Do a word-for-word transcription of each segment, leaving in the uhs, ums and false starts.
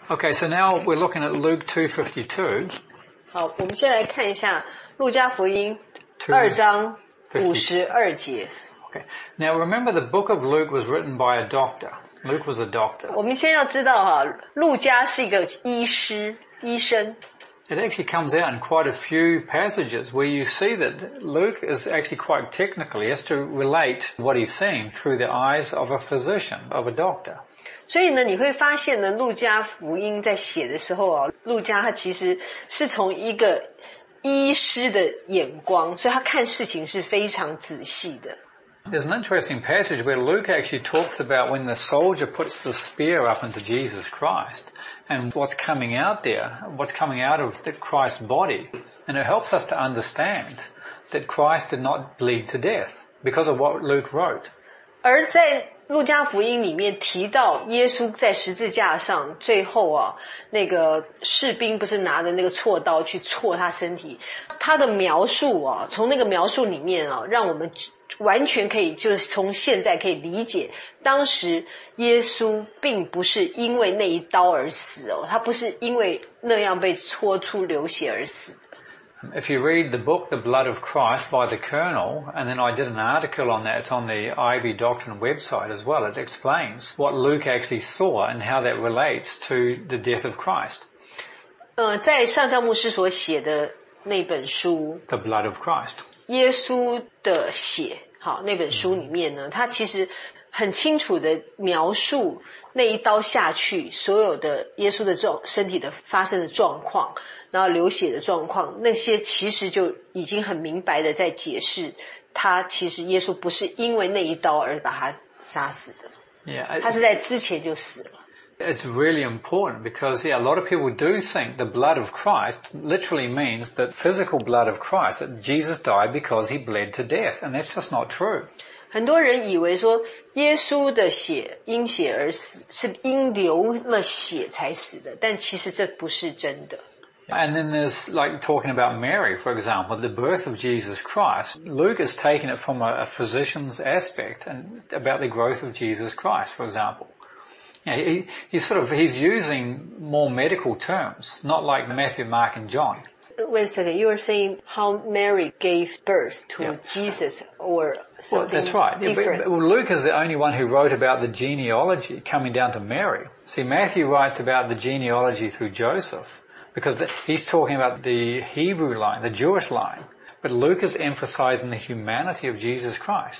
Okay, so now we're looking at Luke two fifty-two. 好，我们先来看一下路加福音二章五十二节。 Okay. Now remember the book of Luke was written by a doctor. Luke was a doctor. 我们先要知道哈，路加是一个医师、医生。 It actually comes out in quite a few passages where you see that Luke is actually quite technical. He has to relate what he's seeing through the eyes of a physician, of a doctor. 所以呢，你会发现呢，路加福音在写的时候啊，路加他其实是从一个医师的眼光，所以他看事情是非常仔细的。 There's an interesting passage where Luke actually talks about when the soldier puts the spear up into Jesus Christ and what's coming out there, what's coming out of the Christ's body. And it helps us to understand that Christ did not bleed to death because of what Luke wrote. 而在路加福音里面提到耶稣在十字架上最后啊，那个士兵不是拿着那个锉刀去锉他身体，他的描述啊，从那个描述里面啊，让我们完全可以就是从现在可以理解，当时耶稣并不是因为那一刀而死哦，他不是因为那样被戳出流血而死。 If you read the book, The Blood of Christ by the Colonel, and then I did an article on that, it's on the I B Doctrine website as well, it explains what Luke actually saw and how that relates to the death of Christ. 呃，在上校牧师所写的那本书 The Blood of Christ. 耶稣的血，好，那本书里面呢，它其实很清楚的描述那一刀下去所有的耶稣的状身体的发生的状况，然后流血的状况，那些其实就已经很明白的在解释他其实耶稣不是因为那一刀而把他杀死的。 Yeah, 他是在之前就死了。 It's really important because, yeah, a lot of people do think the blood of Christ literally means that physical blood of Christ, that Jesus died because he bled to death, and that's just not true. 很多人以为说耶稣的血因血而死，是因流了血才死的，但其实这不是真的。 And then there's like talking about Mary, for example, the birth of Jesus Christ. Luke is taking it from a, a physician's aspect and about the growth of Jesus Christ, for example. Yeah, he, he's sort of, he's using more medical terms, not like Matthew, Mark and John. Wait a second, you were saying how Mary gave birth to yeah. Jesus or something well, that's right. different. Yeah, but, well, Luke is the only one who wrote about the genealogy coming down to Mary. See, Matthew writes about the genealogy through Joseph because the, he's talking about the Hebrew line, the Jewish line. But Luke is emphasizing the humanity of Jesus Christ.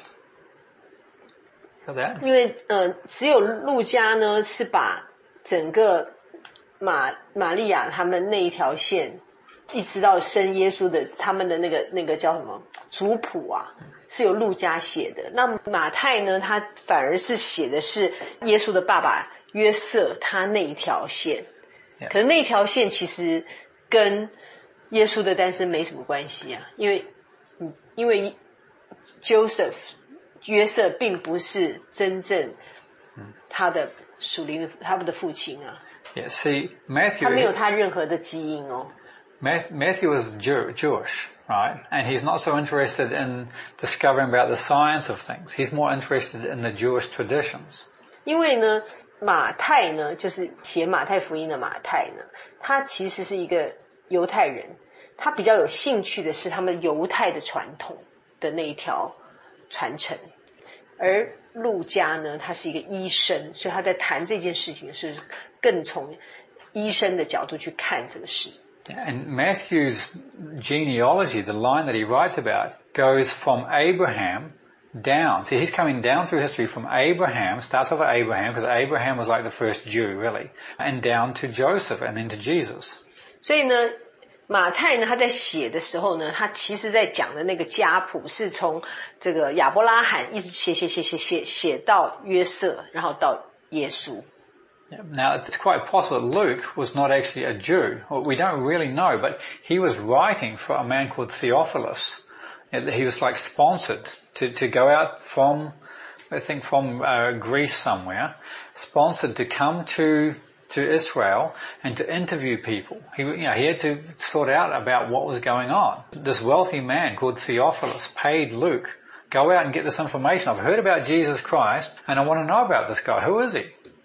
因为呃，只有路加呢是把整个马玛利亚他们那一条线，一直到生耶稣的他们的那个那个叫什么族谱啊，是由路加写的。那马太呢，他反而是写的是耶稣的爸爸约瑟他那一条线，可是那条线其实跟耶稣的诞生没什么关系啊，因为因为 Joseph。约瑟并不是真正他的属灵的他们的父亲啊。 Yeah, see, Matthew. 他没有他任何的基因哦。 Matthew is Jew, Jewish, right? And he's not so interested in discovering about the science of things. He's more interested in the Jewish traditions. 因为呢，马太呢，就是写马太福音的马太呢，他其实是一个犹太人，他比较有兴趣的是他们犹太的传统的那一条传承，而路加呢，他是一个医生，所以他在谈这件事情是更从医生的角度去看这个事。 And Matthew's genealogy, the line that he writes about, goes from Abraham down. See, he's coming down through history from Abraham, starts off at Abraham, because Abraham was like the first Jew, really, and down to Joseph and then to Jesus. 所以呢，马太呢，他在写的时候呢，他其实在讲的那个家谱是从这个亚伯拉罕一直写写写写写写到约瑟，然后到耶稣。 Now, it's quite possible that Luke was not actually a Jew. Well, we don't really know, but he was writing for a man called Theophilus. He was like sponsored to, to go out from, I think from uh, Greece somewhere, sponsored to come to to Israel and to interview people. He, you know, he had to sort out about what was going on. This wealthy man called Theophilus paid Luke, go out and get this information. I've heard about Jesus Christ and I want to know about this guy. Who is he?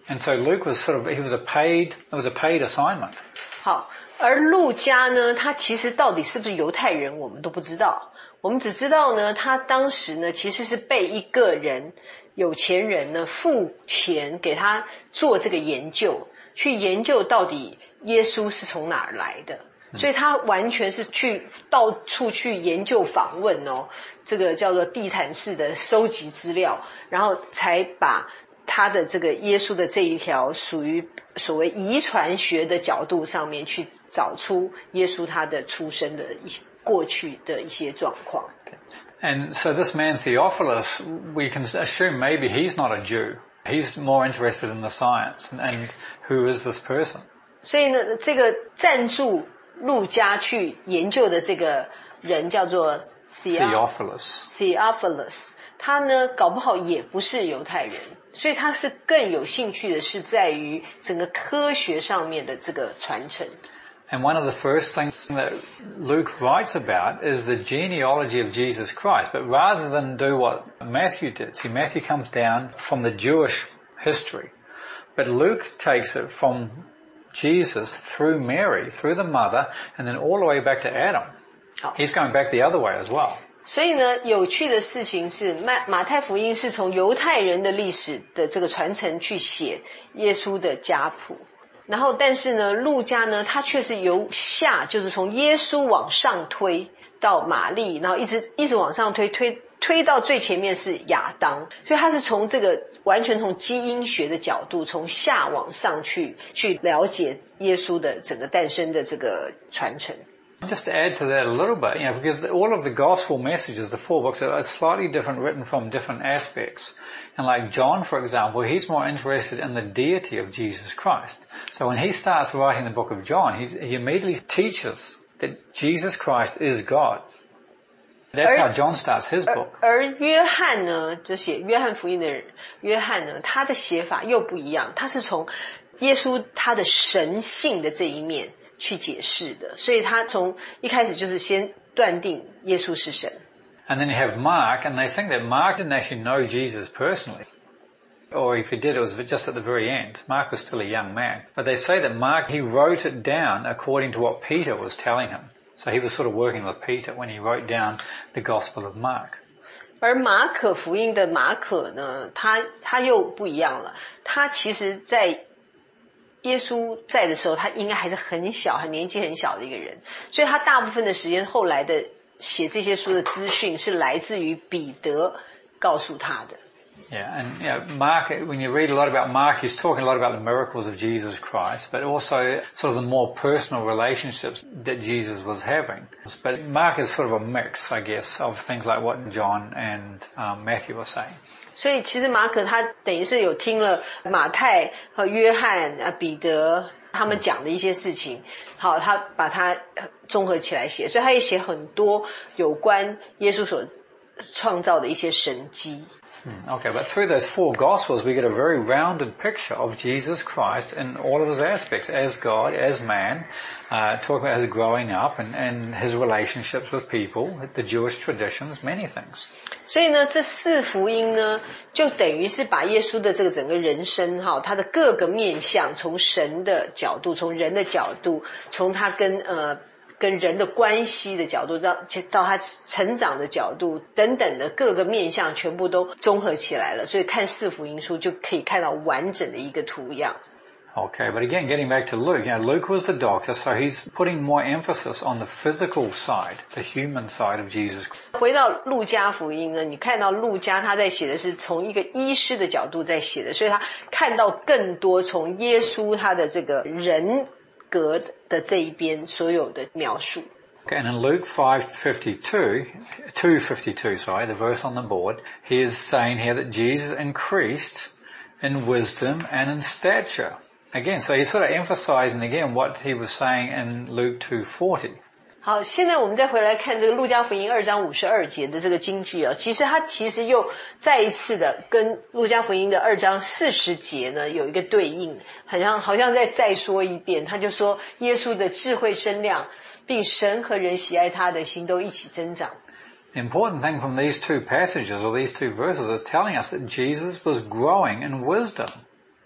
And so Luke was sort of, he was a paid, it was a paid assignment. 好，而路加呢，他其实到底是不是犹太人，我们都不知道。我们只知道呢，他当时呢其实是被一个人有钱人呢付钱给他做这个研究，去研究到底耶稣是从哪儿来的。所以他完全是去到处去研究访问哦，这个叫做地毯式的收集资料，然后才把他的这个耶稣的这一条属于所谓遗传学的角度上面去找出耶稣他的出生的一些过去的一些状况。 And so this man Theophilus, we can assume maybe he's not a Jew. He's more interested in the science. And, and who is this person? 所以呢，这个赞助路加去研究的这个人叫做 Theophilus. Theophilus， 他呢搞不好也不是犹太人，所以他是更有兴趣的是在于整个科学上面的这个传承。 And one of the first things that Luke writes about is the genealogy of Jesus Christ. But rather than do what Matthew did, see, Matthew comes down from the Jewish history. But Luke takes it from Jesus through Mary, through the mother, and then all the way back to Adam. He's going back the other way as well. 所以呢，有趣的事情是，马马太福音是从犹太人的历史的这个传承去写耶稣的家谱。然后但是呢，路加呢他却是由下，就是从耶稣往上推到玛丽，然后一直一直往上推推推到最前面是亚当，所以他是从这个完全从基因学的角度从下往上去去了解耶稣的整个诞生的这个传承。 Just to add to that a little bit, you know, because all of the gospel messages, the four books, are slightly different, written from different aspects. And like John, for example, he's more interested in the deity of Jesus Christ. So when he starts writing the book of John, he, he immediately teaches that Jesus Christ is God. That's how John starts his book. 而约翰呢，就写约翰福音的人，约翰呢，他的写法又不一样，他是从耶稣他的神性的这一面去解释的，所以他从一开始就是先断定耶稣是神。 And then you have Mark, and they think that Mark didn't actually know Jesus personally. Or if he did, it was just at the very end. Mark was still a young man. But they say that Mark, he wrote it down according to what Peter was telling him. So he was sort of working with Peter when he wrote down the Gospel of Mark. 而马可福音的马可呢，他他又不一样了。他其实在耶稣在的时候，他应该还是很小，很年纪很小的一个人，所以他大部分的时间后来的写这些书的资讯是来自于彼得告诉他的。 Yeah, and you know, Mark, when you read a lot about Mark, he's talking a lot about the miracles of Jesus Christ, but also sort of the more personal relationships that Jesus was having. But Mark is sort of a mix, I guess, of things like what John and um, Matthew were saying. 所以其实马可他等于是有听了马太和约翰啊彼得他们讲的一些事情，好，他把它综合起来写，所以他也写很多有关耶稣所创造的一些神迹。 Okay, but through those four Gospels we get a very rounded picture of Jesus Christ in all of his aspects, as God, as man, uh, talking about his growing up and, and his relationships with people, the Jewish traditions, many things. 所以呢，这四福音呢，就等于是把耶稣的这个整个人生哈，他的各个面向，从神的角度，从人的角度，从他跟呃跟人的关系的角度，到到他成长的角度等等的各个面向，全部都综合起来了。所以看四福音书就可以看到完整的一个图样。 Okay, but again, getting back to Luke, you know, Luke was the doctor, so he's putting more emphasis on the physical side, the human side of Jesus. 回到路加福音呢，你看到路加他在写的是从一个医师的角度在写的，所以他看到更多从耶稣他的这个人格的这一边所有的描述。 Okay, and in Luke five fifty-two, two fifty-two, sorry, the verse on the board, he is saying here that Jesus increased in wisdom and in stature. Again, so he's sort of emphasizing again what he was saying in Luke two forty. 好，现在我们再回来看这个路加福音二章五十二节的这个金句啊，其实它其实又再一次的跟路加福音的二章四十节呢有一个对应，好像好像再再说一遍，他就说耶稣的智慧身量，并神和人喜爱他的心都一起增长。 The important thing from these two passages or these two verses is telling us that Jesus was growing in wisdom.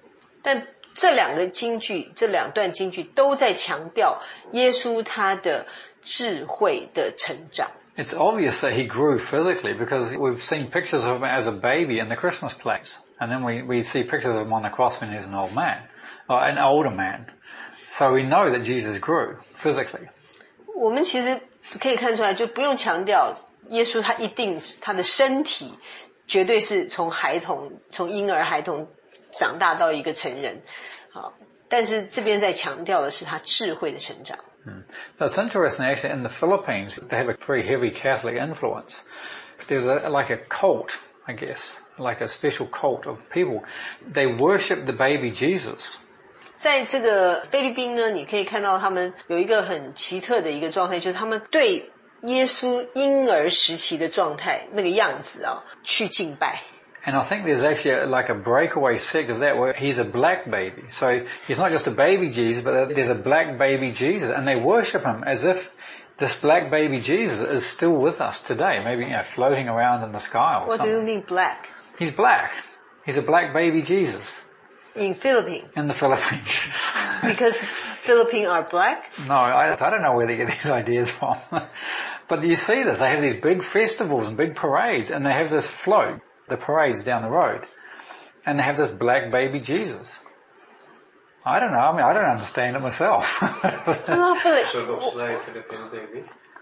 但这两个金句，这两段金句都在强调耶稣他的智慧的成长。 It's obvious that he grew physically because we've seen pictures of him as a baby in the Christmas plays. And then we, we see pictures of him on the cross when he's an old man, or an older man. So we know that Jesus grew physically. 我们其实可以看出来，就不用强调耶稣他一定他的身体绝对是从孩童从婴儿孩童长大到一个成人，好，但是这边在强调的是他智慧的成长。 Mm. So it's interesting actually in the Philippines they have a very heavy Catholic influence. There's a, like a cult, I guess, like a special cult of people. They worship the baby Jesus. 在这个菲律宾呢，你可以看到他们有一个很奇特的一个状态，就是他们对耶稣婴儿时期的状态那个样子啊，去敬拜。 And I think there's actually a, like a breakaway sect of that where he's a black baby. So he's not just a baby Jesus, but there's a black baby Jesus, and they worship him as if this black baby Jesus is still with us today, maybe, you know, floating around in the sky or What something. do you mean black? He's black. He's a black baby Jesus. In Philippines? In the Philippines. Because Philippines are black? No, I, I don't know where they get these ideas from. But you see this, they have these big festivals and big parades, and they have this float, the parades down the road, and they have this black baby Jesus. I don't know, I mean, I don't understand it myself. So looks like Philippine baby?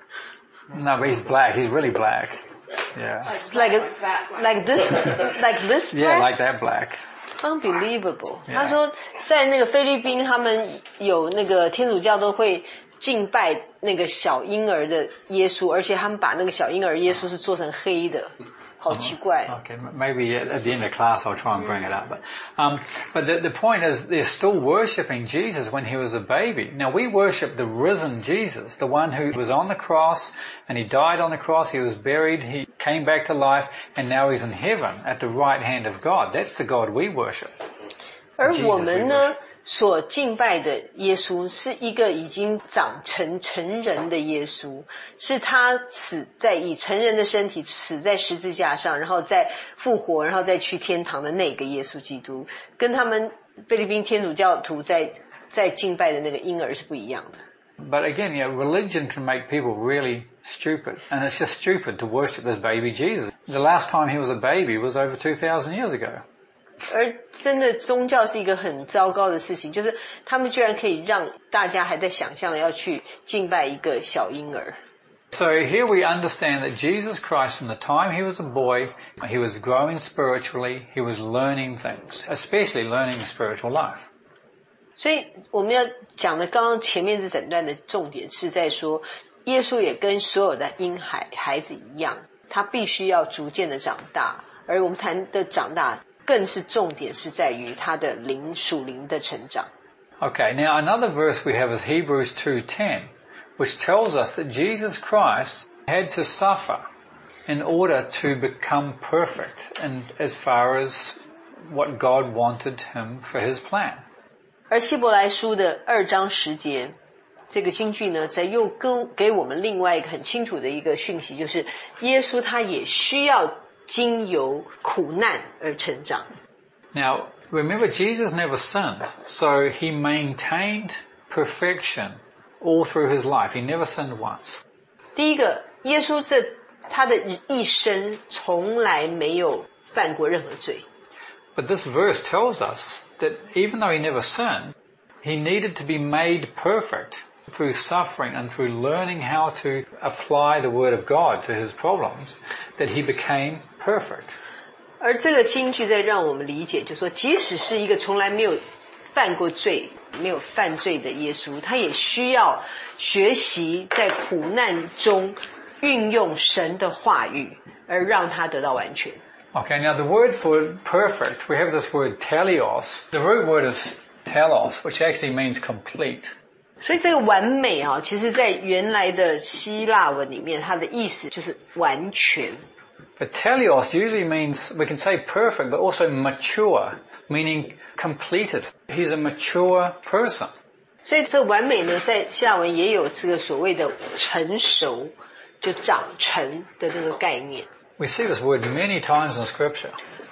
No, but he's black, he's really black. Yeah. Like a, like this, like this black? Yeah, like that black. Unbelievable. Yeah. 他说在那个菲律宾他们有那个天主教都会敬拜那个小婴儿的耶稣，而且他们把那个小婴儿耶稣是做成黑的。好奇怪。 Okay, maybe at the end of class I'll try and bring it up. But, um, but the, the point is they're still worshipping Jesus when he was a baby. Now we worship the risen Jesus, the one who was on the cross and he died on the cross, he was buried, he came back to life, and now he's in heaven at the right hand of God. That's the God we worship. 而我们呢所敬拜的耶稣是一个已经长成成人的耶稣，是他死在以成人的身体死在十字架上，然后再复活，然后再去天堂的那个耶稣基督，跟他们菲律宾天主教徒在在敬拜的那个婴儿是不一样的。 But again, you know, religion can make people really stupid, and it's just stupid to worship this baby Jesus. The last time he was a baby was over two thousand years ago. 而真的宗教是一个很糟糕的事情，就是他们居然可以让大家还在想象要去敬拜一个小婴儿。 So here we understand that Jesus Christ, from the time he was a boy, he was growing spiritually, he was learning things, especially learning the spiritual life. 所以我们要讲的刚刚前面这整段的重点是在说，耶稣也跟所有的婴孩孩子一样，他必须要逐渐的长大，而我们谈的长大更是重点是在于他的灵属灵的成长。 Okay, now another verse we have is Hebrews two ten, which tells us that Jesus Christ had to suffer in order to become perfect and as far as what God wanted him for his plan. 而希伯来书的二章十节这个经句呢，在又跟给我们另外一个很清楚的一个讯息，就是耶稣他也需要经由苦难而成长。 Now, remember, Jesus never sinned, so he maintained perfection all through his life. He never sinned once. 第一个，耶稣这他的一生从来没有犯过任何罪。 But this verse tells us that even though he never sinned, he needed to be made perfect through suffering and through learning how to apply the word of God to his problems, that he became perfect. 而这个经句在让我们理解，就是说即使是一个从来没有犯过罪、没有犯罪的耶稣，他也需要学习在苦难中运用神的话语，而让他得到完全。 Okay, now the word for perfect, we have this word teleos. The root word is telos, which actually means complete. 所以这个完美啊，其实在原来的希腊文里面，它的意思就是完全。 But teleos usually means, we can say perfect, but also mature, meaning completed. He's a mature person. 所以这完美呢，在希腊文也有这个所谓的成熟，就长成的那个概念。 We see this word many times in Scripture.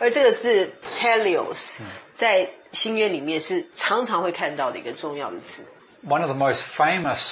而这个是 teleos， 在新约里面是常常会看到的一个重要的字。 One of the most famous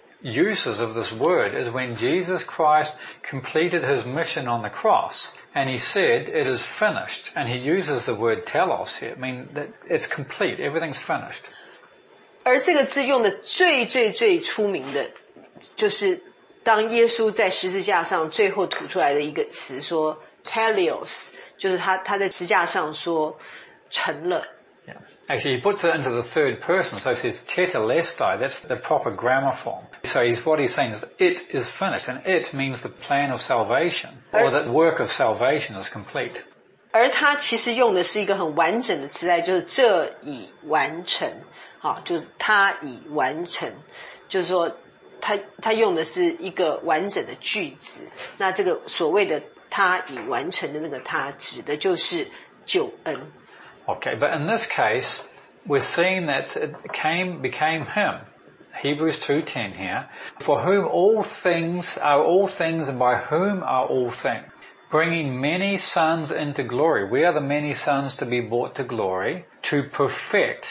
uses of this word is when Jesus Christ completed his mission on the cross and he said, it is finished. And he uses the word telos here. I mean, that it's complete. Everything's finished. 而这个字用的最最最出名的就是当耶稣在十字架上最后吐出来的一个词说 teleos， 就是他他在十字架上说成了。 Yeah. Actually, he puts it into the third person, so he says tetelestai, that's the proper grammar form. So he's, what he's saying is, it is finished, and it means the plan of salvation, or that work of salvation is complete. 而他其实用的是一个很完整的词来，就是这已完成，好，就是他已完成，就是说他他用的是一个完整的句子。那这个所谓的他已完成的那个他，指的就是救恩。 Okay, but in this case, we're seeing that it came, became him. Hebrews two ten here. For whom all things are all things and by whom are all things. Bringing many sons into glory. We are the many sons to be brought to glory. To perfect.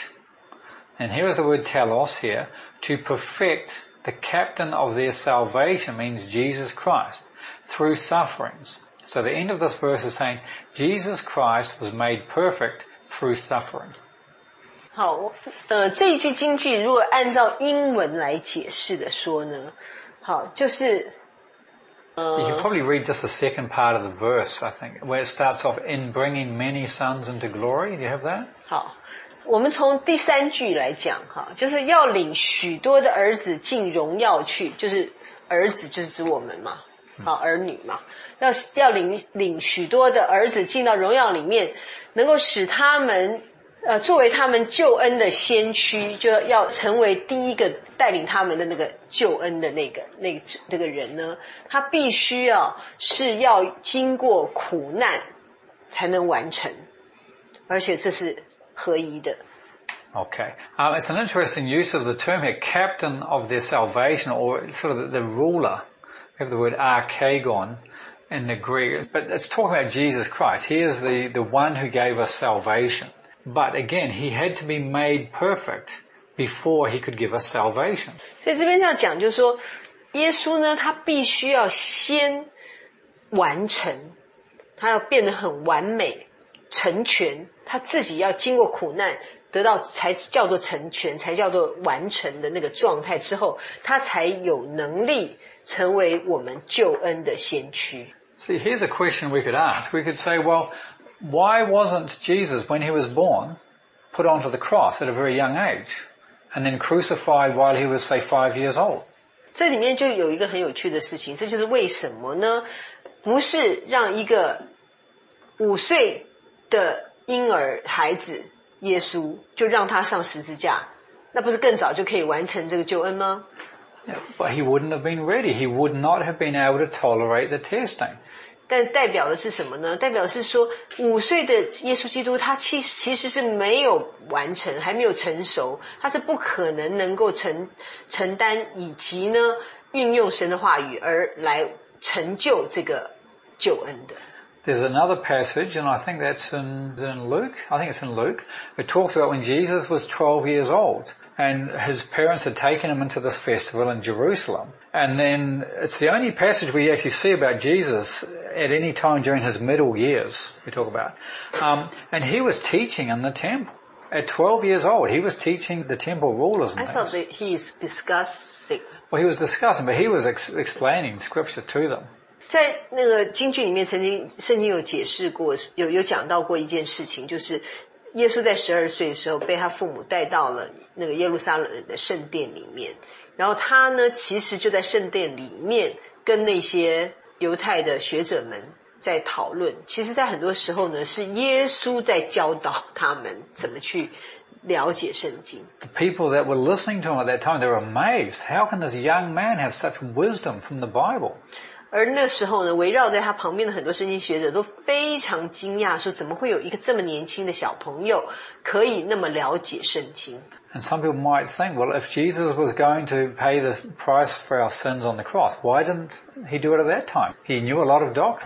And here is the word telos here. To perfect the captain of their salvation means Jesus Christ. Through sufferings. So the end of this verse is saying, Jesus Christ was made perfect.Through suffering. 好，呃，这一句金句如果按照英文来解释的说呢，好，就是，呃 You can probably read just the second part of the verse, I think, where it starts off, in bringing many sons into glory. Do you have that? 好，我们从第三句来讲，哈，就是要领许多的儿子进荣耀去，就是儿子就是指我们嘛，好，儿女嘛，要要领领许多的儿子进到荣耀里面，能够使他们呃作为他们救恩的先驱，就要成为第一个带领他们的那个救恩的那个那个那个人呢，他必须要是要经过苦难才能完成，而且这是合一的。 Okay. Um, it's an interesting use of the term here, captain of their salvation, or sort of the, the ruler. We have the word archegon in the Greek, but it's talking about Jesus Christ. He is the, the one who gave us salvation. But again, he had to be made perfect before he could give us salvation. 所以这边要讲就是说，耶稣呢，他必须要先完成，他要变得很完美、成全，他自己要经过苦难，得到才叫做成全，才叫做完成的那个状态之后，他才有能力成为我们救恩的先驱。 See, here's a question we could ask. We could say, well, why wasn't Jesus, when he was born, put onto the cross at a very young age and then crucified while he was, say, five years old? 这里面就有一个很有趣的事情，这就是为什么呢？不是让一个五岁的婴儿孩子耶稣就让他上十字架，那不是更早就可以完成这个救恩吗？ Yeah, but he wouldn't have been ready. He would not have been able to tolerate the testing. 但代表的是什么呢？代表是说五岁的耶稣基督他其其实是没有完成，还没有成熟，他是不可能能够承承担以及呢运用神的话语而来成就这个救恩的。 There's another passage, and I think that's in, in Luke. I think it's in Luke. It talks about when Jesus was twelve years old, and his parents had taken him into this festival in Jerusalem. And then it's the only passage we actually see about Jesus at any time during his middle years, we talk about. Um, and he was teaching in the temple. At twelve years old, he was teaching the temple rulers and I things. thought that he is discussing. Well, he was discussing, but he was ex- explaining scripture to them. 在那个经句里面，曾经圣经有解释过，有有讲到过一件事情，就是耶稣在十二岁的时候被他父母带到了那个耶路撒冷的圣殿里面，然后他呢，其实就在圣殿里面跟那些犹太的学者们在讨论。其实，在很多时候呢，是耶稣在教导他们怎么去了解圣经。 The people that were listening to him at that time, they were amazed. How can this young man have such wisdom from the Bible? 而那时候呢，围绕在他旁边的很多圣经学者都非常惊讶，说怎么会有一个这么年轻的小朋友可以那么了解圣经？ And some people might think, well, if Jesus was going to pay the price for our sins on the cross, why didn't he do it at that time? He knew a lot of doctrine.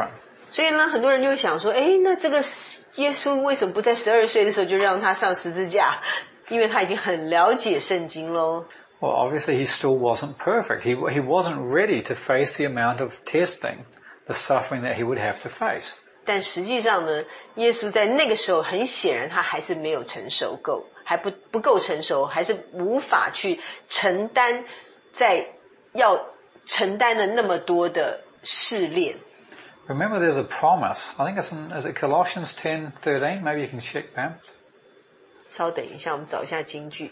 所以呢，很多人就会想说，哎，那这个耶稣为什么不在十二岁的时候就让他上十字架？因为他已经很了解圣经咯。 Well, obviously he still wasn't perfect. He, he wasn't ready to face the amount of testing, the suffering that he would have to face. 但实际上呢，耶稣在那个时候很显然他还是没有成熟够，还不不够成熟，还是无法去承担在要承担的那么多的试炼。 Remember there's a promise. I think it's in, is it Colossians ten thirteen? Maybe you can check, Pam. 稍等一下，我们找一下金句。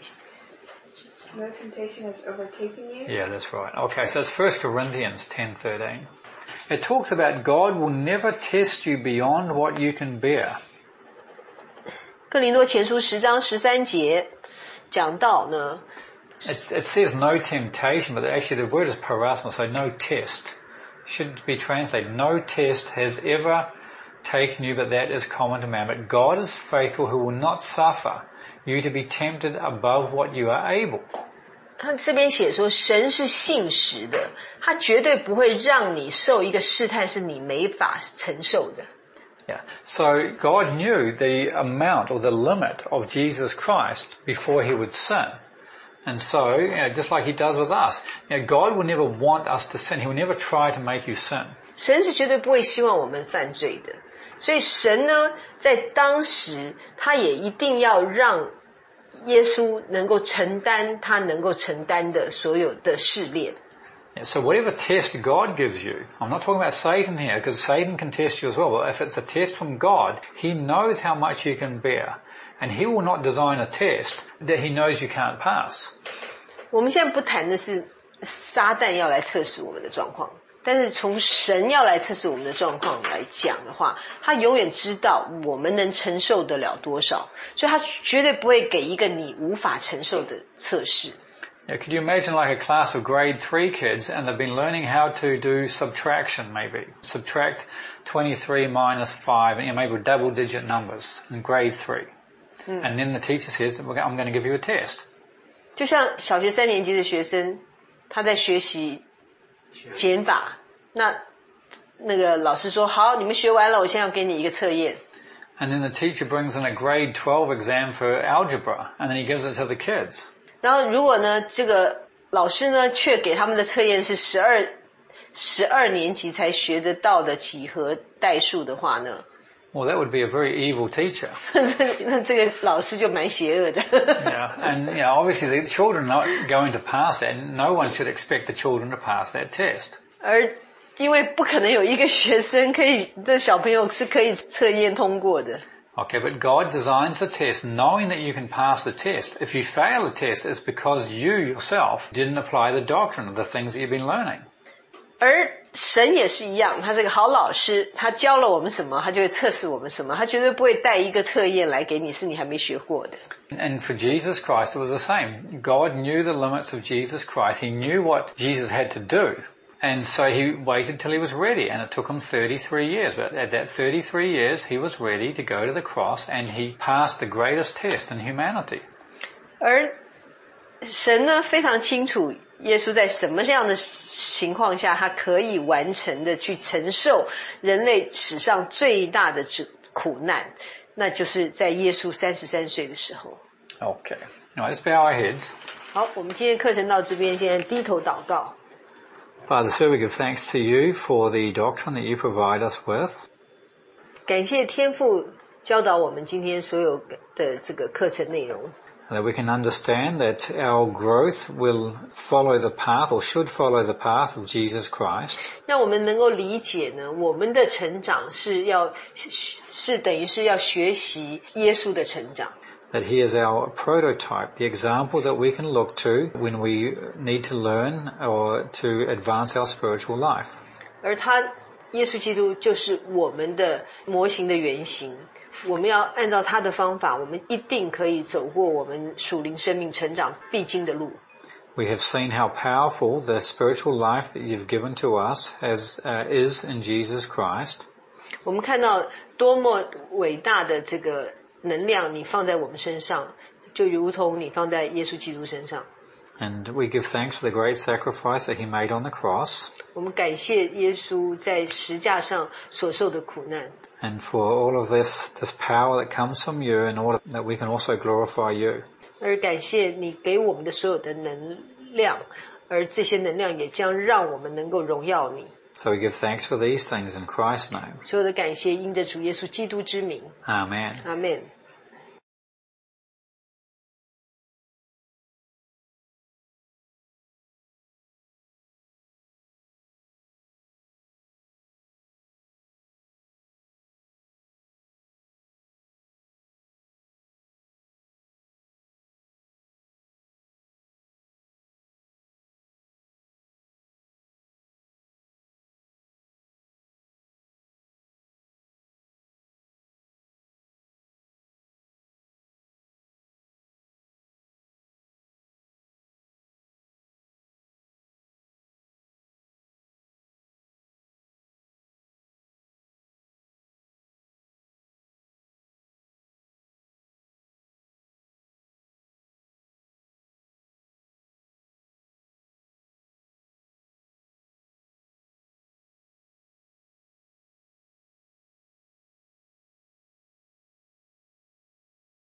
No temptation has overtaken you. Yeah, that's right. Okay, so it's First Corinthians ten thirteen. It talks about God will never test you beyond what you can bear. 哥林多前书十章十三节讲到呢 It's, it says no temptation, but actually the word is parasma, so no test. Should be translated, no test has ever taken you, but that is common to man. But God is faithful, who will not suffer you to be tempted above what you are able. 他这边写说神是信实的，他绝对不会让你受一个试探是你没法承受的。 Yeah. So God knew the amount or the limit of Jesus Christ before he would sin. And so, you know, just like he does with us, you know, God will never want us to sin. He will never try to make you sin. 神是绝对不会希望我们犯罪的，所以神呢，在当时他也一定要让耶稣能够承担他能够承担的所有的试炼。 Yeah, so whatever test God gives you, I'm not talking about Satan here, because Satan can test you as well, but if it's a test from God, he knows how much you can bear. And he will not design a test that he knows you can't pass. 我们现在不谈的是撒旦要来测试我们的状况，但是从神要来测试我们的状况来讲的话，他永远知道我们能承受得了多少，所以他绝对不会给一个你无法承受的测试。 Yeah, could you imagine like a class of grade three kids and they've been learning how to do subtraction maybe? Subtract twenty-three minus five, and you know, maybe double digit numbers in grade three. And then the teacher says, I'm going to give you a test. 就像小学三年级的学生，他在学习减法，那那个老师说，好，你们学完了，我现在要给你一个测验。 And then the teacher brings in a grade twelve exam for algebra, and then he gives it to the kids. 然后如果呢，这个老师呢，却给他们的测验是十二十二年级才学得到的几何代数的话呢？ Well, that would be a very evil teacher. 那这个老师就蛮邪恶的。 Yeah, and you know, obviously the children are not going to pass that, and no one should expect the children to pass that test. 而因为不可能有一个学生可以，这小朋友是可以测验通过的。 Okay, but God designs the test knowing that you can pass the test. If you fail the test, it's because you yourself didn't apply the doctrine of the things that you've been learning. 而神也是一样，他是个好老师，他教了我们什么，他就会测试我们什么，他绝对不会带一个测验来给你是你还没学过的。 And for Jesus Christ, it was the same. God knew the limits of Jesus Christ. He knew what Jesus had to do. And so he waited till he was ready, and it took him thirty-three years. But at that thirty-three years, he was ready to go to the cross, and he passed the greatest test in humanity. 而神呢，非常清楚耶稣在什么样的情况下，他可以完成的去承受人类史上最大的苦难，那就是在耶稣三十三岁的时候。 Okay. Now let's bow our heads. 好，我们今天课程到这边，现在低头祷告。 Father, sir, we give thanks to you for the doctrine that you provide us with. 感谢天父教导我们今天所有的这个课程内容。 That we can understand that our growth will follow the path or should follow the path of Jesus Christ. 让我们能够理解呢，我们的成长是要是等于是要学习耶稣的成长。 That he is our prototype, the example that we can look to when we need to learn or to advance our spiritual life. 而他耶稣基督就是我们的模型的原型，我们要按照他的方法，我们一定可以走过我们属灵生命成长必经的路。 We have seen how powerful the spiritual life that you've given to us has, uh, is in Jesus Christ. 我们看到多么伟大的这个能量你放在我们身上，就如同你放在耶稣基督身上。 And we give thanks for the great sacrifice that he made on the cross. 我们感谢耶稣在十架上所受的苦难。 And for all of this, this power that comes from you in order that we can also glorify you. 而感谢你给我们的所有的能量，而这些能量也将让我们能够荣耀你。 So we give thanks for these things in Christ's name. 所有的感谢因着主耶稣基督之名。 Amen. Amen.